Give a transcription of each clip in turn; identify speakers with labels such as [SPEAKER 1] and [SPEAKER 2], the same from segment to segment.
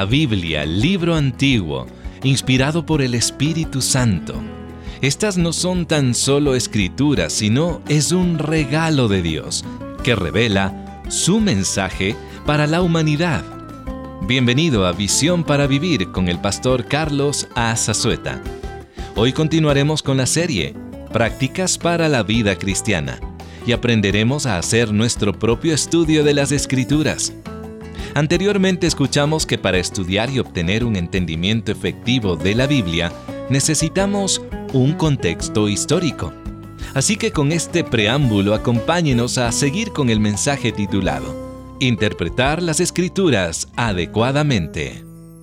[SPEAKER 1] Biblia, libro antiguo, inspirado por el Espíritu Santo. Estas no son tan solo escrituras, sino es un regalo de Dios que revela su mensaje para la humanidad. Bienvenido a Visión para Vivir con el pastor Carlos A. Zazueta. Hoy continuaremos con la serie Prácticas para la Vida Cristiana y aprenderemos a hacer nuestro propio estudio de las Escrituras. Anteriormente escuchamos que para estudiar y obtener un entendimiento efectivo de la Biblia, necesitamos un contexto histórico. Así que con este preámbulo, acompáñenos a seguir con el mensaje titulado Interpretar las Escrituras adecuadamente.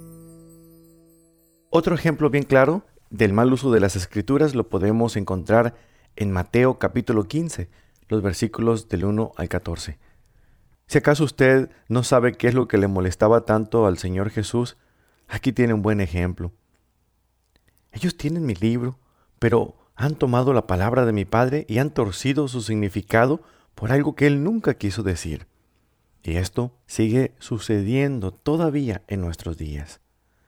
[SPEAKER 2] Otro ejemplo bien claro del mal uso de las Escrituras lo podemos encontrar en Mateo capítulo 15, los versículos del 1 al 14. Si acaso usted no sabe qué es lo que le molestaba tanto al Señor Jesús, aquí tiene un buen ejemplo. Ellos tienen mi libro, pero han tomado la palabra de mi Padre y han torcido su significado por algo que Él nunca quiso decir. Y esto sigue sucediendo todavía en nuestros días.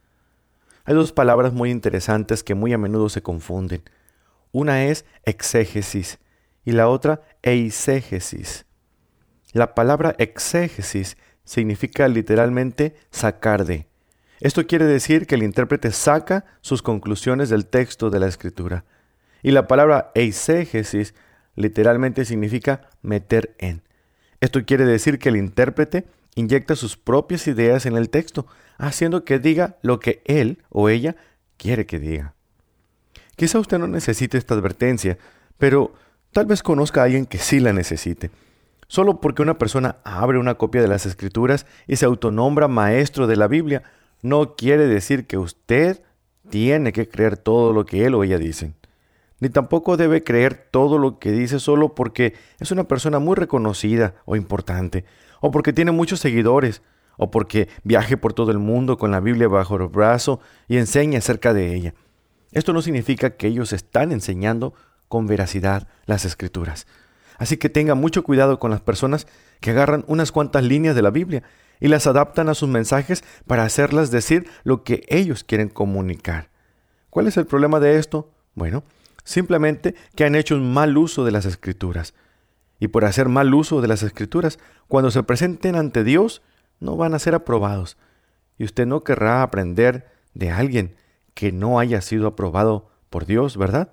[SPEAKER 2] Hay dos palabras muy interesantes que muy a menudo se confunden. Una es exégesis y la otra eisegesis. La palabra exégesis significa literalmente sacar de. Esto quiere decir que el intérprete saca sus conclusiones del texto de la Escritura. Y la palabra eisegesis literalmente significa meter en. Esto quiere decir que el intérprete inyecta sus propias ideas en el texto, haciendo que diga lo que él o ella quiere que diga. Quizá usted no necesite esta advertencia, pero tal vez conozca a alguien que sí la necesite. Solo porque una persona abre una copia de las Escrituras y se autonombra maestro de la Biblia, no quiere decir que usted tiene que creer todo lo que él o ella dicen. Ni tampoco debe creer todo lo que dice solo porque es una persona muy reconocida o importante, o porque tiene muchos seguidores, o porque viaje por todo el mundo con la Biblia bajo el brazo y enseña acerca de ella. Esto no significa que ellos están enseñando con veracidad las Escrituras. Así que tenga mucho cuidado con las personas que agarran unas cuantas líneas de la Biblia y las adaptan a sus mensajes para hacerlas decir lo que ellos quieren comunicar. ¿Cuál es el problema de esto? Bueno, simplemente que han hecho un mal uso de las Escrituras. Y por hacer mal uso de las Escrituras, cuando se presenten ante Dios, no van a ser aprobados. Y usted no querrá aprender de alguien que no haya sido aprobado por Dios, ¿verdad?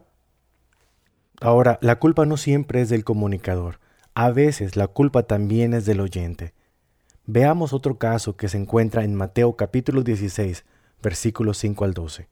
[SPEAKER 2] Ahora, la culpa no siempre es del comunicador. A veces la culpa también es del oyente. Veamos otro caso que se encuentra en Mateo capítulo 16, versículos 5 al 12.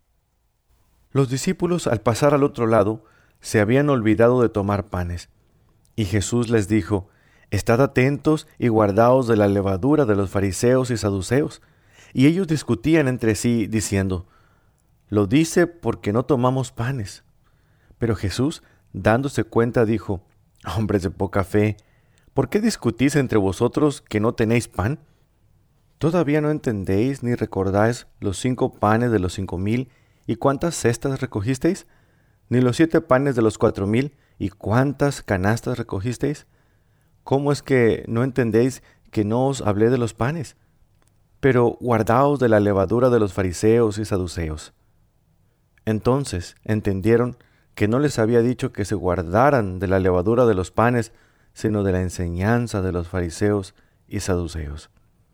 [SPEAKER 2] Los discípulos, al pasar al otro lado, se habían olvidado de tomar panes. Y Jesús les dijo: «Estad atentos y guardaos de la levadura de los fariseos y saduceos». Y ellos discutían entre sí, diciendo: «Lo dice porque no tomamos panes». Pero Jesús, dándose cuenta, dijo: «Hombres de poca fe, ¿por qué discutís entre vosotros que no tenéis pan? ¿Todavía no entendéis ni recordáis los 5 panes de los 5,000 y cuántas cestas recogisteis? ¿Ni los 7 panes de los 4,000 y cuántas canastas recogisteis? ¿Cómo es que no entendéis que no os hablé de los panes? Pero guardaos de la levadura de los fariseos y saduceos». Entonces entendieron que no les había dicho que se guardaran de la levadura de los panes, sino de la enseñanza de los fariseos y saduceos.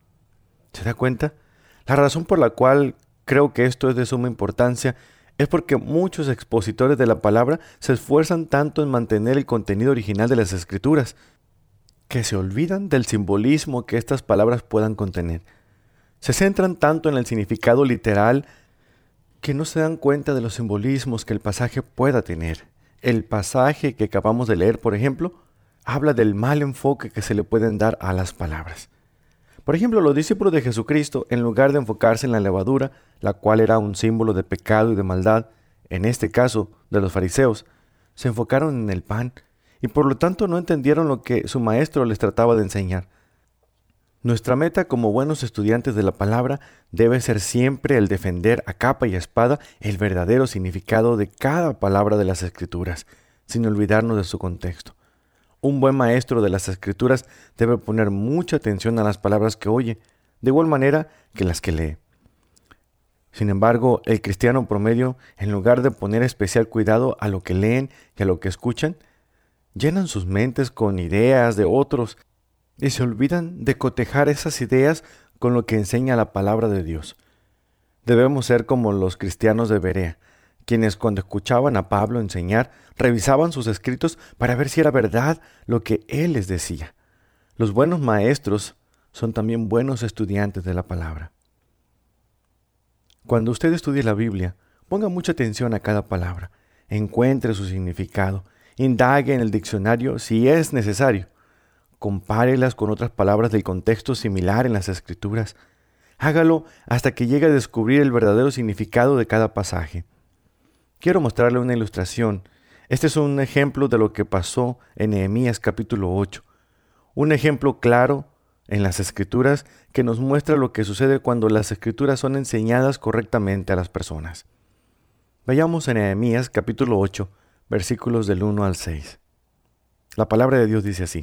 [SPEAKER 2] ¿Se da cuenta? La razón por la cual creo que esto es de suma importancia es porque muchos expositores de la palabra se esfuerzan tanto en mantener el contenido original de las Escrituras, que se olvidan del simbolismo que estas palabras puedan contener. Se centran tanto en el significado literal que no se dan cuenta de los simbolismos que el pasaje pueda tener. El pasaje que acabamos de leer, por ejemplo, habla del mal enfoque que se le pueden dar a las palabras. Por ejemplo, los discípulos de Jesucristo, en lugar de enfocarse en la levadura, la cual era un símbolo de pecado y de maldad, en este caso de los fariseos, se enfocaron en el pan y por lo tanto no entendieron lo que su maestro les trataba de enseñar. Nuestra meta como buenos estudiantes de la palabra debe ser siempre el defender a capa y espada el verdadero significado de cada palabra de las Escrituras, sin olvidarnos de su contexto. Un buen maestro de las Escrituras debe poner mucha atención a las palabras que oye, de igual manera que las que lee. Sin embargo, el cristiano promedio, en lugar de poner especial cuidado a lo que leen y a lo que escuchan, llenan sus mentes con ideas de otros y se olvidan de cotejar esas ideas con lo que enseña la palabra de Dios. Debemos ser como los cristianos de Berea, quienes cuando escuchaban a Pablo enseñar, revisaban sus escritos para ver si era verdad lo que él les decía. Los buenos maestros son también buenos estudiantes de la palabra. Cuando usted estudie la Biblia, ponga mucha atención a cada palabra, encuentre su significado, indague en el diccionario si es necesario, compárelas con otras palabras del contexto similar en las Escrituras. Hágalo hasta que llegue a descubrir el verdadero significado de cada pasaje. Quiero mostrarle una ilustración. Este es un ejemplo de lo que pasó en Nehemías capítulo 8. Un ejemplo claro en las Escrituras que nos muestra lo que sucede cuando las Escrituras son enseñadas correctamente a las personas. Vayamos a Nehemías capítulo 8, versículos del 1 al 6. La palabra de Dios dice así: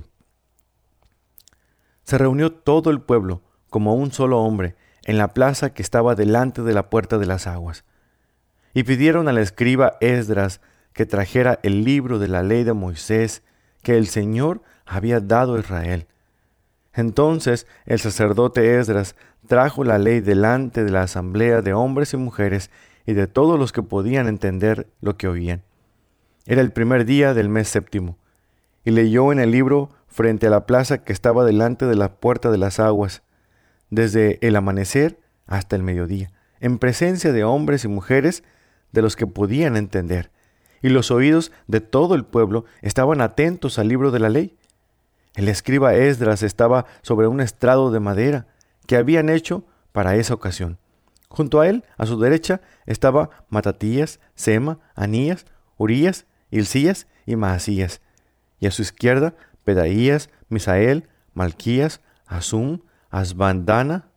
[SPEAKER 2] Se reunió todo el pueblo como un solo hombre en la plaza que estaba delante de la puerta de las aguas, y pidieron al escriba Esdras que trajera el libro de la ley de Moisés que el Señor había dado a Israel. Entonces el sacerdote Esdras trajo la ley delante de la asamblea de hombres y mujeres y de todos los que podían entender lo que oían. Era el primer día del mes séptimo, y leyó en el libro frente a la plaza que estaba delante de la puerta de las aguas, desde el amanecer hasta el mediodía, en presencia de hombres y mujeres de los que podían entender, y los oídos de todo el pueblo estaban atentos al libro de la ley. El escriba Esdras estaba sobre un estrado de madera que habían hecho para esa ocasión. Junto a él, a su derecha, estaba Matatías, Sema, Anías, Urías, Hilcías y Maasías, y a su izquierda, Pedaías, Misael, Malquías, Asum, Asbandana,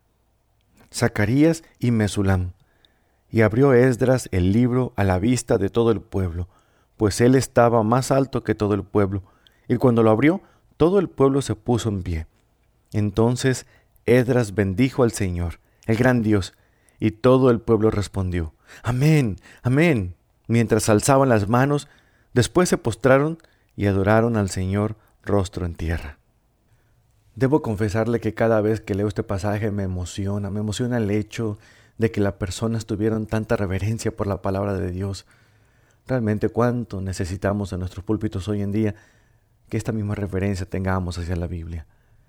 [SPEAKER 2] Zacarías y Mesulam. Y abrió Esdras el libro a la vista de todo el pueblo, pues él estaba más alto que todo el pueblo, y cuando lo abrió, todo el pueblo se puso en pie. Entonces Esdras bendijo al Señor, el gran Dios, y todo el pueblo respondió: Amén, amén, mientras alzaban las manos. Después se postraron y adoraron al Señor rostro en tierra. Debo confesarle que cada vez que leo este pasaje me emociona el hecho de que las personas tuvieran tanta reverencia por la palabra de Dios. Realmente cuánto necesitamos en nuestros púlpitos hoy en día que esta misma reverencia tengamos hacia la Biblia.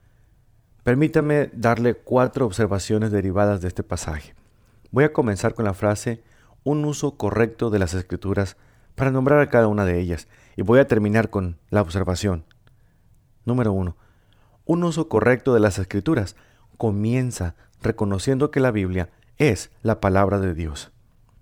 [SPEAKER 2] Permítame darle 4 observaciones derivadas de este pasaje. Voy a comenzar con la frase un uso correcto de las Escrituras para nombrar a cada una de ellas, y voy a terminar con la observación. Número 1. Un uso correcto de las Escrituras comienza reconociendo que la Biblia es la palabra de Dios.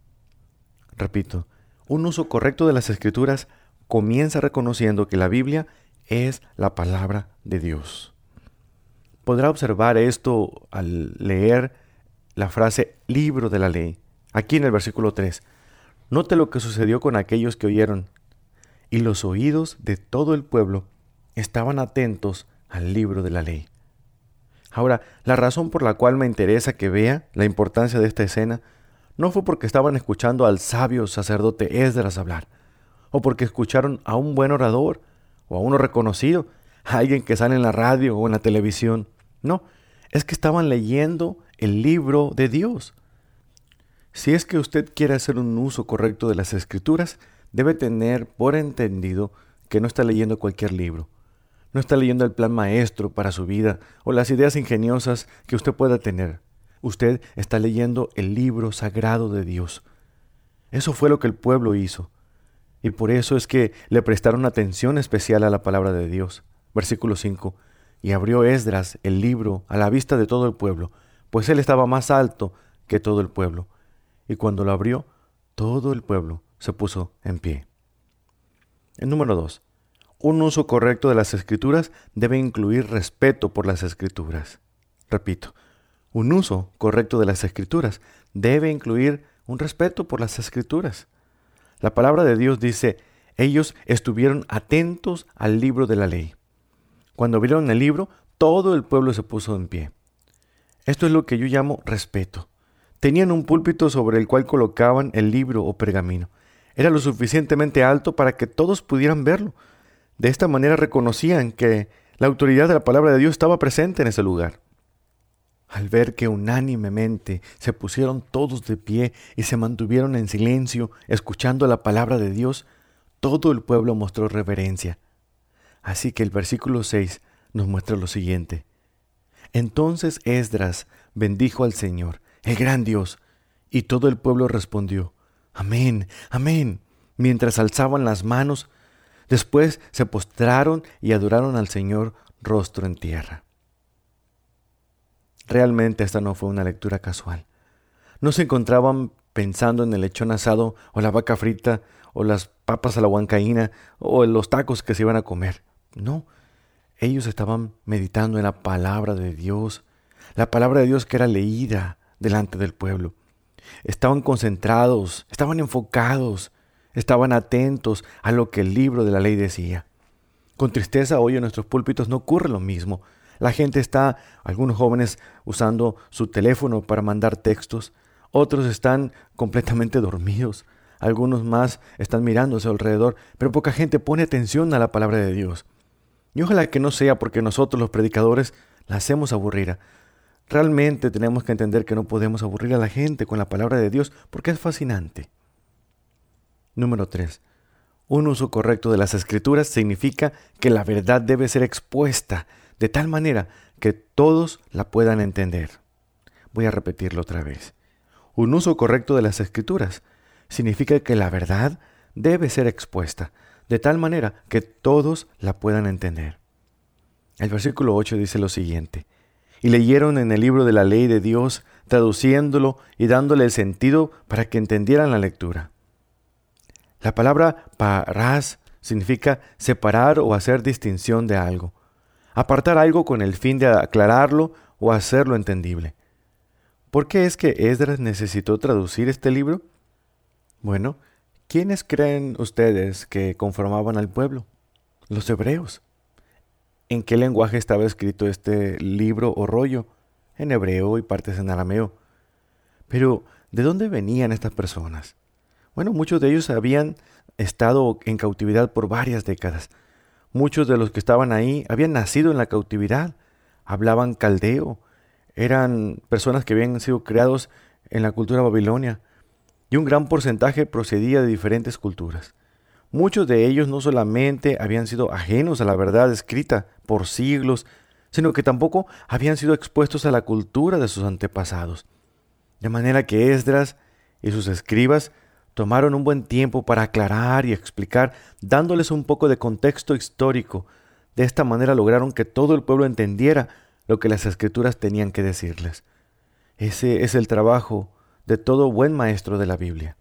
[SPEAKER 2] Repito, un uso correcto de las Escrituras comienza reconociendo que la Biblia es la palabra de Dios. Podrá observar esto al leer la frase libro de la ley, aquí en el versículo 3. Note lo que sucedió con aquellos que oyeron. Y los oídos de todo el pueblo estaban atentos al libro de la ley. Ahora, la razón por la cual me interesa que vea la importancia de esta escena no fue porque estaban escuchando al sabio sacerdote Esdras hablar, o porque escucharon a un buen orador, o a uno reconocido, a alguien que sale en la radio o en la televisión. No, es que estaban leyendo el libro de Dios. Si es que usted quiere hacer un uso correcto de las Escrituras, debe tener por entendido que no está leyendo cualquier libro. No está leyendo el plan maestro para su vida o las ideas ingeniosas que usted pueda tener. Usted está leyendo el libro sagrado de Dios. Eso fue lo que el pueblo hizo. Y por eso es que le prestaron atención especial a la palabra de Dios. Versículo 5. Y abrió Esdras el libro a la vista de todo el pueblo, pues él estaba más alto que todo el pueblo. Y cuando lo abrió, todo el pueblo se puso en pie. El número 2. Un uso correcto de las Escrituras debe incluir respeto por las Escrituras. Repito, un uso correcto de las Escrituras debe incluir un respeto por las Escrituras. La palabra de Dios dice: ellos estuvieron atentos al libro de la ley. Cuando vieron el libro, todo el pueblo se puso en pie. Esto es lo que yo llamo respeto. Tenían un púlpito sobre el cual colocaban el libro o pergamino. Era lo suficientemente alto para que todos pudieran verlo. De esta manera reconocían que la autoridad de la palabra de Dios estaba presente en ese lugar. Al ver que unánimemente se pusieron todos de pie y se mantuvieron en silencio, escuchando la palabra de Dios, todo el pueblo mostró reverencia. Así que el versículo 6 nos muestra lo siguiente. Entonces Esdras bendijo al Señor, el gran Dios, y todo el pueblo respondió, Amén, amén, mientras alzaban las manos. Después se postraron y adoraron al Señor rostro en tierra. Realmente esta no fue una lectura casual. No se encontraban pensando en el lechón asado o la vaca frita o las papas a la huancaína o en los tacos que se iban a comer. No, ellos estaban meditando en la palabra de Dios, la palabra de Dios que era leída delante del pueblo. Estaban concentrados, estaban enfocados, estaban atentos a lo que el libro de la ley decía. Con tristeza hoy en nuestros púlpitos no ocurre lo mismo. La gente está, algunos jóvenes usando su teléfono para mandar textos, otros están completamente dormidos, algunos más están mirando a su alrededor, pero poca gente pone atención a la palabra de Dios. Y ojalá que no sea porque nosotros los predicadores la hacemos aburrida. Realmente tenemos que entender que no podemos aburrir a la gente con la palabra de Dios porque es fascinante. Número 3. Un uso correcto de las Escrituras significa que la verdad debe ser expuesta de tal manera que todos la puedan entender. Voy a repetirlo otra vez. Un uso correcto de las Escrituras significa que la verdad debe ser expuesta de tal manera que todos la puedan entender. El versículo 8 dice lo siguiente. Y leyeron en el libro de la ley de Dios, traduciéndolo y dándole el sentido para que entendieran la lectura. La palabra parás significa separar o hacer distinción de algo. Apartar algo con el fin de aclararlo o hacerlo entendible. ¿Por qué es que Esdras necesitó traducir este libro? Bueno, ¿quiénes creen ustedes que conformaban al pueblo? Los hebreos. ¿En qué lenguaje estaba escrito este libro o rollo? En hebreo y partes en arameo. Pero, ¿de dónde venían estas personas? Bueno, muchos de ellos habían estado en cautividad por varias décadas. Muchos de los que estaban ahí habían nacido en la cautividad, hablaban caldeo, eran personas que habían sido creados en la cultura babilonia, y un gran porcentaje procedía de diferentes culturas. Muchos de ellos no solamente habían sido ajenos a la verdad escrita por siglos, sino que tampoco habían sido expuestos a la cultura de sus antepasados. De manera que Esdras y sus escribas tomaron un buen tiempo para aclarar y explicar, dándoles un poco de contexto histórico. De esta manera lograron que todo el pueblo entendiera lo que las Escrituras tenían que decirles. Ese es el trabajo de todo buen maestro de la Biblia.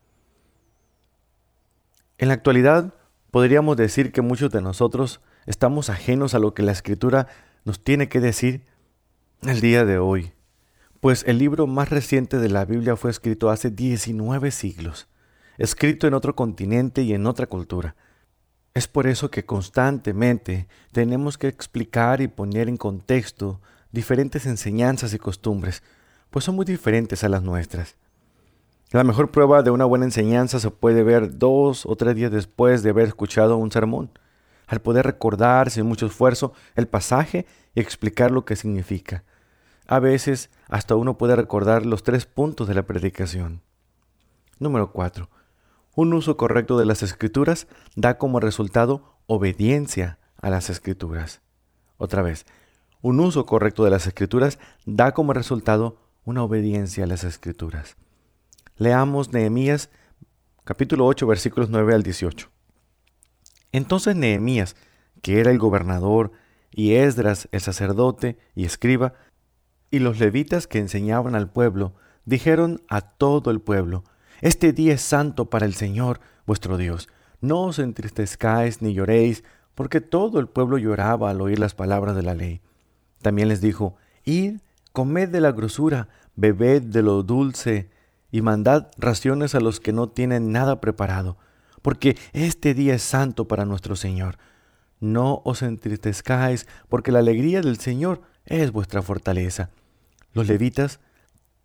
[SPEAKER 2] En la actualidad, podríamos decir que muchos de nosotros estamos ajenos a lo que la Escritura nos tiene que decir el día de hoy, pues el libro más reciente de la Biblia fue escrito hace 19 siglos, escrito en otro continente y en otra cultura. Es por eso que constantemente tenemos que explicar y poner en contexto diferentes enseñanzas y costumbres, pues son muy diferentes a las nuestras. La mejor prueba de una buena enseñanza se puede ver 2 o 3 días después de haber escuchado un sermón, al poder recordar sin mucho esfuerzo el pasaje y explicar lo que significa. A veces hasta uno puede recordar los 3 puntos de la predicación. Número 4. Un uso correcto de las Escrituras da como resultado obediencia a las Escrituras. Otra vez, un uso correcto de las Escrituras da como resultado una obediencia a las Escrituras. Leamos Nehemías, capítulo 8, versículos 9 al 18. Entonces Nehemías, que era el gobernador, y Esdras, el sacerdote y escriba, y los levitas que enseñaban al pueblo, dijeron a todo el pueblo: Este día es santo para el Señor, vuestro Dios. No os entristezcáis ni lloréis, porque todo el pueblo lloraba al oír las palabras de la ley. También les dijo: Id, comed de la grosura, bebed de lo dulce, y mandad raciones a los que no tienen nada preparado, porque este día es santo para nuestro Señor. No os entristezcáis, porque la alegría del Señor es vuestra fortaleza. Los levitas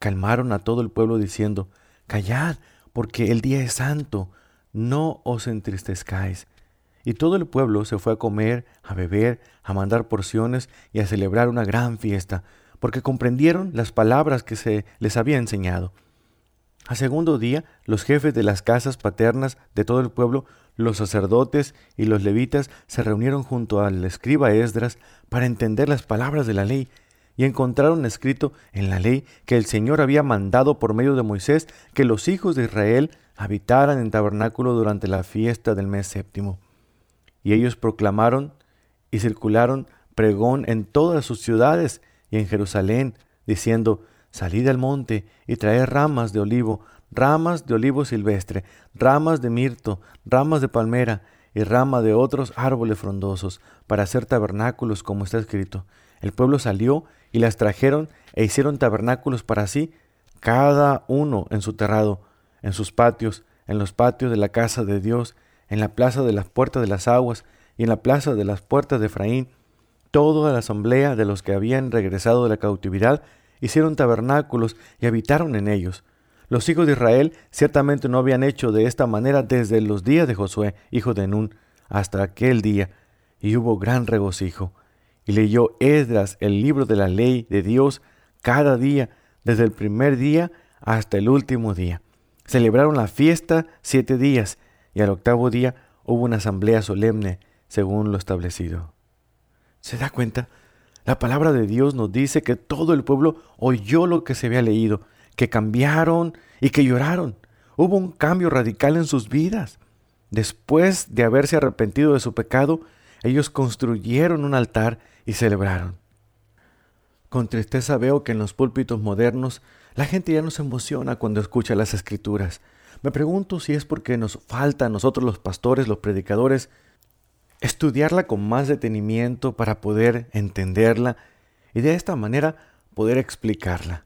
[SPEAKER 2] calmaron a todo el pueblo diciendo: «Callad, porque el día es santo, no os entristezcáis». Y todo el pueblo se fue a comer, a beber, a mandar porciones y a celebrar una gran fiesta, porque comprendieron las palabras que se les había enseñado. Al segundo día, los jefes de las casas paternas de todo el pueblo, los sacerdotes y los levitas se reunieron junto al escriba Esdras para entender las palabras de la ley, y encontraron escrito en la ley que el Señor había mandado por medio de Moisés que los hijos de Israel habitaran en tabernáculo durante la fiesta del mes séptimo. Y ellos proclamaron y circularon pregón en todas sus ciudades y en Jerusalén, diciendo: «Salid al monte y traed ramas de olivo silvestre, ramas de mirto, ramas de palmera y rama de otros árboles frondosos, para hacer tabernáculos, como está escrito». El pueblo salió y las trajeron e hicieron tabernáculos para sí, cada uno en su terrado, en sus patios, en los patios de la casa de Dios, en la plaza de las puertas de las aguas y en la plaza de las puertas de Efraín. Toda la asamblea de los que habían regresado de la cautividad hicieron tabernáculos y habitaron en ellos. Los hijos de Israel ciertamente no habían hecho de esta manera desde los días de Josué, hijo de Nun, hasta aquel día, y hubo gran regocijo. Y leyó Esdras el libro de la ley de Dios cada día, desde el primer día hasta el último día. Celebraron la fiesta 7 días, y al 8º día hubo una asamblea solemne, según lo establecido. ¿Se da cuenta? La palabra de Dios nos dice que todo el pueblo oyó lo que se había leído, que cambiaron y que lloraron. Hubo un cambio radical en sus vidas. Después de haberse arrepentido de su pecado, ellos construyeron un altar y celebraron. Con tristeza veo que en los púlpitos modernos la gente ya no se emociona cuando escucha las Escrituras. Me pregunto si es porque nos falta a nosotros los pastores, los predicadores, estudiarla con más detenimiento para poder entenderla y de esta manera poder explicarla.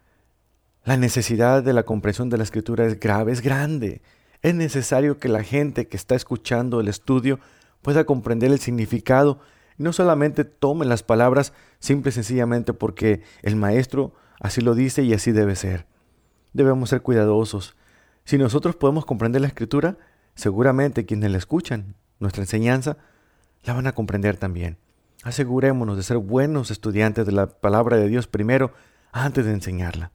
[SPEAKER 2] La necesidad de la comprensión de la Escritura es grave, es grande. Es necesario que la gente que está escuchando el estudio pueda comprender el significado y no solamente tome las palabras simple y sencillamente porque el maestro así lo dice y así debe ser. Debemos ser cuidadosos. Si nosotros podemos comprender la Escritura, seguramente quienes la escuchan, nuestra enseñanza, la van a comprender también. Asegurémonos de ser buenos estudiantes de la palabra de Dios primero, antes de enseñarla.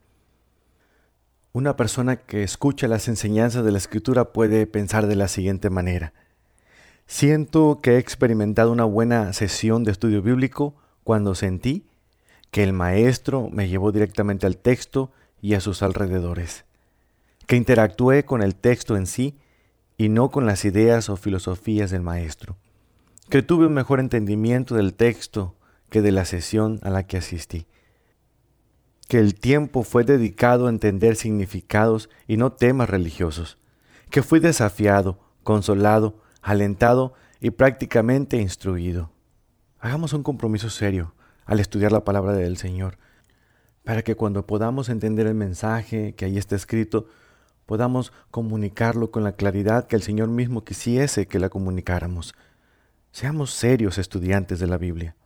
[SPEAKER 2] Una persona que escucha las enseñanzas de la Escritura puede pensar de la siguiente manera: siento que he experimentado una buena sesión de estudio bíblico cuando sentí que el maestro me llevó directamente al texto y a sus alrededores, que interactué con el texto en sí y no con las ideas o filosofías del maestro, que tuve un mejor entendimiento del texto que de la sesión a la que asistí, que el tiempo fue dedicado a entender significados y no temas religiosos, que fui desafiado, consolado, alentado y prácticamente instruido. Hagamos un compromiso serio al estudiar la palabra del Señor, para que cuando podamos entender el mensaje que ahí está escrito, podamos comunicarlo con la claridad que el Señor mismo quisiese que la comunicáramos. Seamos serios estudiantes de la Biblia.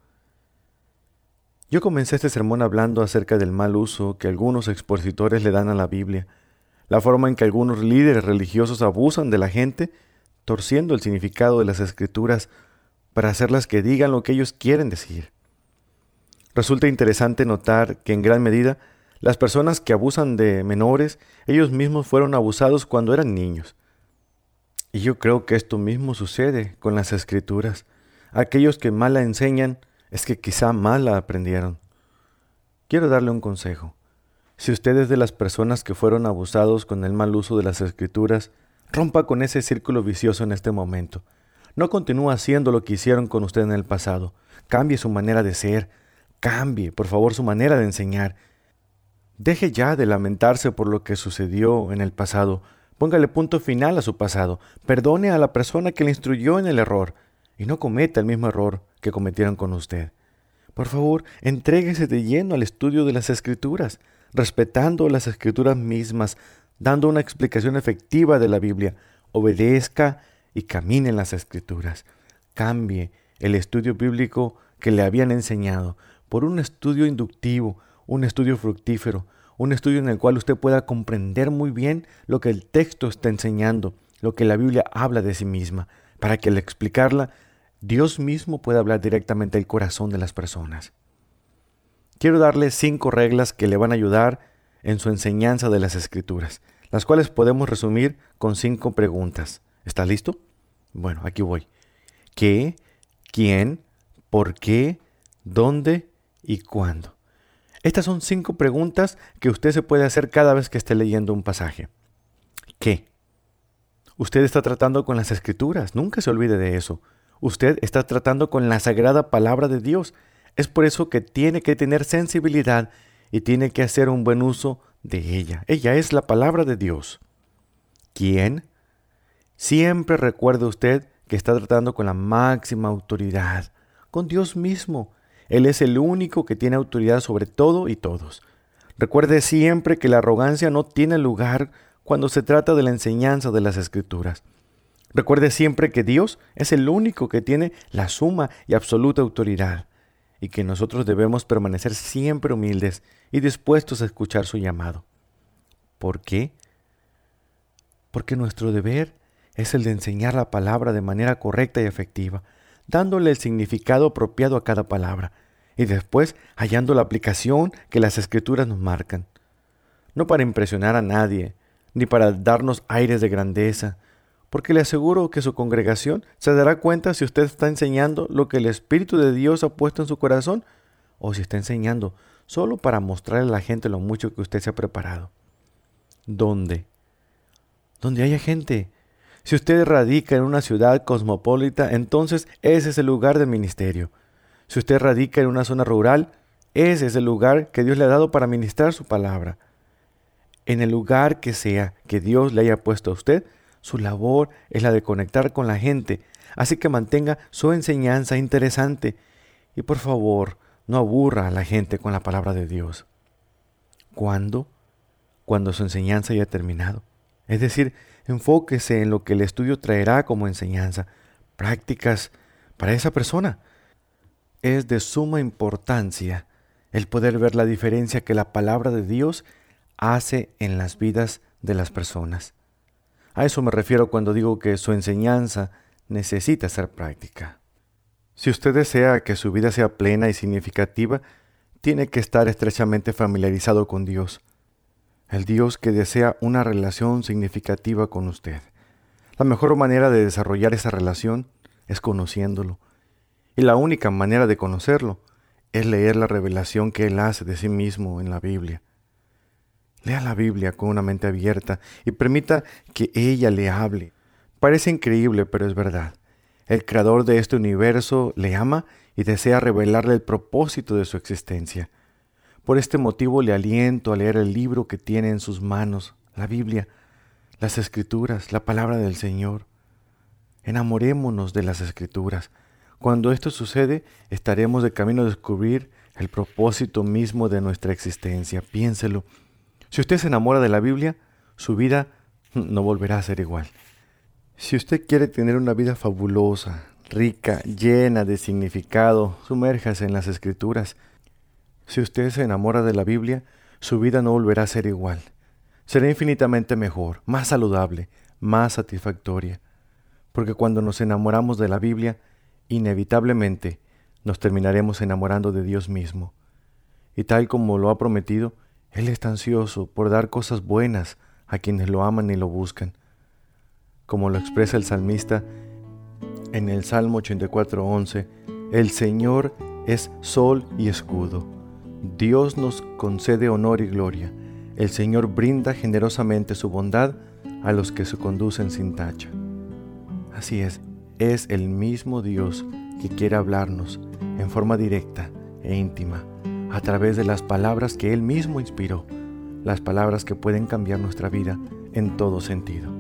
[SPEAKER 2] Yo comencé este sermón hablando acerca del mal uso que algunos expositores le dan a la Biblia, la forma en que algunos líderes religiosos abusan de la gente, torciendo el significado de las Escrituras para hacerlas que digan lo que ellos quieren decir. Resulta interesante notar que en gran medida las personas que abusan de menores, ellos mismos fueron abusados cuando eran niños. Y yo creo que esto mismo sucede con las Escrituras. Aquellos que mal la enseñan es que quizá mal la aprendieron. Quiero darle un consejo. Si usted es de las personas que fueron abusados con el mal uso de las Escrituras, rompa con ese círculo vicioso en este momento. No continúe haciendo lo que hicieron con usted en el pasado. Cambie su manera de ser. Cambie, por favor, su manera de enseñar. Deje ya de lamentarse por lo que sucedió en el pasado. Póngale punto final a su pasado. Perdone a la persona que le instruyó en el error y no cometa el mismo error que cometieron con usted. Por favor, entréguese de lleno al estudio de las Escrituras, respetando las Escrituras mismas, dando una explicación efectiva de la Biblia. Obedezca y camine en las Escrituras. Cambie el estudio bíblico que le habían enseñado por un estudio inductivo, un estudio fructífero, un estudio en el cual usted pueda comprender muy bien lo que el texto está enseñando, lo que la Biblia habla de sí misma, para que al explicarla, Dios mismo pueda hablar directamente al corazón de las personas. Quiero darle 5 reglas que le van a ayudar en su enseñanza de las Escrituras, las cuales podemos resumir con 5 preguntas. ¿Está listo? Bueno, aquí voy. ¿Qué? ¿Quién? ¿Por qué? ¿Dónde? ¿Y cuándo? Estas son 5 preguntas que usted se puede hacer cada vez que esté leyendo un pasaje. ¿Qué? Usted está tratando con las Escrituras, nunca se olvide de eso. Usted está tratando con la sagrada palabra de Dios. Es por eso que tiene que tener sensibilidad y tiene que hacer un buen uso de ella. Ella es la palabra de Dios. ¿Quién? Siempre recuerde usted que está tratando con la máxima autoridad, con Dios mismo. Él es el único que tiene autoridad sobre todo y todos. Recuerde siempre que la arrogancia no tiene lugar cuando se trata de la enseñanza de las Escrituras. Recuerde siempre que Dios es el único que tiene la suma y absoluta autoridad y que nosotros debemos permanecer siempre humildes y dispuestos a escuchar su llamado. ¿Por qué? Porque nuestro deber es el de enseñar la palabra de manera correcta y efectiva, dándole el significado apropiado a cada palabra y después hallando la aplicación que las Escrituras nos marcan. No para impresionar a nadie, ni para darnos aires de grandeza, porque le aseguro que su congregación se dará cuenta si usted está enseñando lo que el Espíritu de Dios ha puesto en su corazón o si está enseñando solo para mostrarle a la gente lo mucho que usted se ha preparado. ¿Dónde? Donde haya gente. Si usted radica en una ciudad cosmopolita, entonces ese es el lugar de ministerio. Si usted radica en una zona rural, ese es el lugar que Dios le ha dado para ministrar su palabra. En el lugar que sea que Dios le haya puesto a usted, su labor es la de conectar con la gente, así que mantenga su enseñanza interesante y por favor no aburra a la gente con la palabra de Dios. ¿Cuándo? Cuando su enseñanza haya terminado. Es decir, enfóquese en lo que el estudio traerá como enseñanza, prácticas para esa persona. Es de suma importancia el poder ver la diferencia que la palabra de Dios hace en las vidas de las personas. A eso me refiero cuando digo que su enseñanza necesita ser práctica. Si usted desea que su vida sea plena y significativa, tiene que estar estrechamente familiarizado con Dios, el Dios que desea una relación significativa con usted. La mejor manera de desarrollar esa relación es conociéndolo, y la única manera de conocerlo es leer la revelación que Él hace de sí mismo en la Biblia. Lea la Biblia con una mente abierta y permita que ella le hable. Parece increíble, pero es verdad. El creador de este universo le ama y desea revelarle el propósito de su existencia. Por este motivo le aliento a leer el libro que tiene en sus manos, la Biblia, las Escrituras, la palabra del Señor. Enamorémonos de las Escrituras. Cuando esto sucede, estaremos de camino a descubrir el propósito mismo de nuestra existencia. Piénselo. Si usted se enamora de la Biblia, su vida no volverá a ser igual. Si usted quiere tener una vida fabulosa, rica, llena de significado, sumérjase en las Escrituras. Si usted se enamora de la Biblia, su vida no volverá a ser igual. Será infinitamente mejor, más saludable, más satisfactoria. Porque cuando nos enamoramos de la Biblia, inevitablemente nos terminaremos enamorando de Dios mismo. Y tal como lo ha prometido, Él está ansioso por dar cosas buenas a quienes lo aman y lo buscan. Como lo expresa el salmista en el Salmo 84:11, el Señor es sol y escudo. Dios nos concede honor y gloria. El Señor brinda generosamente su bondad a los que se conducen sin tacha. Así es el mismo Dios que quiere hablarnos en forma directa e íntima, a través de las palabras que Él mismo inspiró, las palabras que pueden cambiar nuestra vida en todo sentido.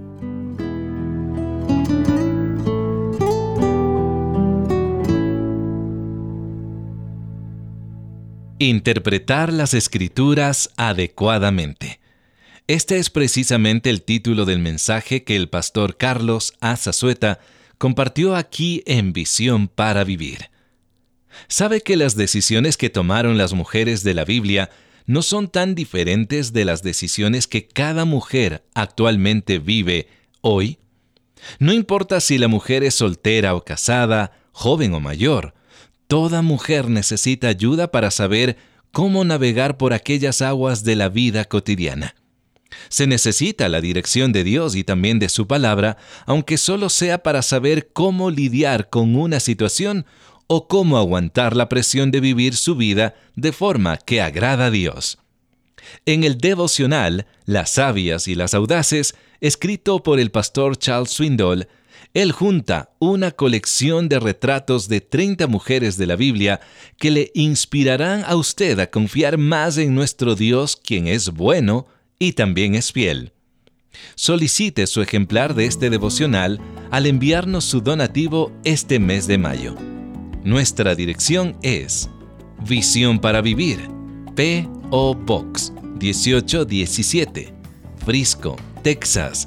[SPEAKER 1] Interpretar las Escrituras adecuadamente. Este es precisamente el título del mensaje que el pastor Carlos A. Zazueta compartió aquí en Visión para Vivir. ¿Sabe que las decisiones que tomaron las mujeres de la Biblia no son tan diferentes de las decisiones que cada mujer actualmente vive hoy? No importa si la mujer es soltera o casada, joven o mayor, toda mujer necesita ayuda para saber cómo navegar por aquellas aguas de la vida cotidiana. Se necesita la dirección de Dios y también de su palabra, aunque solo sea para saber cómo lidiar con una situación o cómo aguantar la presión de vivir su vida de forma que agrada a Dios. En el devocional Las sabias y las audaces, escrito por el pastor Charles Swindoll, él junta una colección de retratos de 30 mujeres de la Biblia que le inspirarán a usted a confiar más en nuestro Dios, quien es bueno y también es fiel. Solicite su ejemplar de este devocional al enviarnos su donativo este mes de mayo. Nuestra dirección es Visión para Vivir, P.O. Box 1817, Frisco, Texas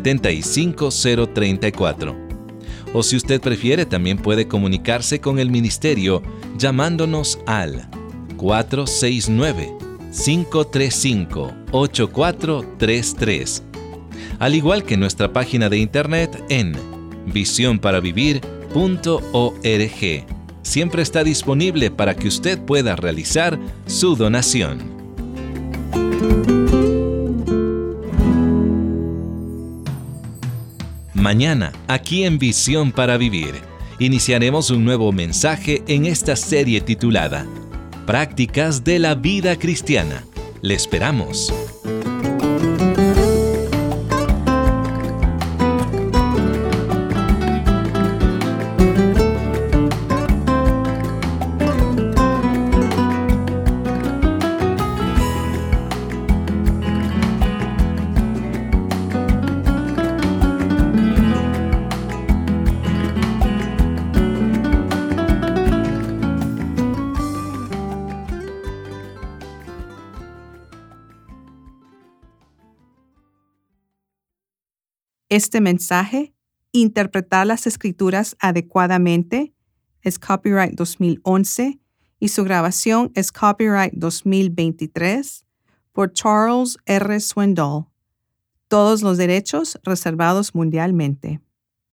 [SPEAKER 1] 75034. O si usted prefiere, también puede comunicarse con el ministerio llamándonos al 469-535-8433, al igual que nuestra página de internet en visionparavivir.org. Siempre está disponible para que usted pueda realizar su donación. Mañana, aquí en Visión para Vivir, iniciaremos un nuevo mensaje en esta serie titulada Prácticas de la Vida Cristiana. Le esperamos.
[SPEAKER 3] Este mensaje, Interpretar las Escrituras adecuadamente, es copyright 2011 y su grabación es copyright 2023 por Charles R. Swindoll. Todos los derechos reservados mundialmente.